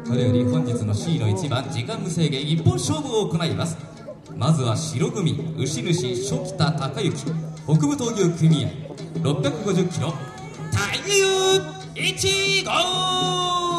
それより本日の C の1番時間無制限一本勝負を行います。まずは白組牛主初北孝之北部闘牛組合650キロ太牛1号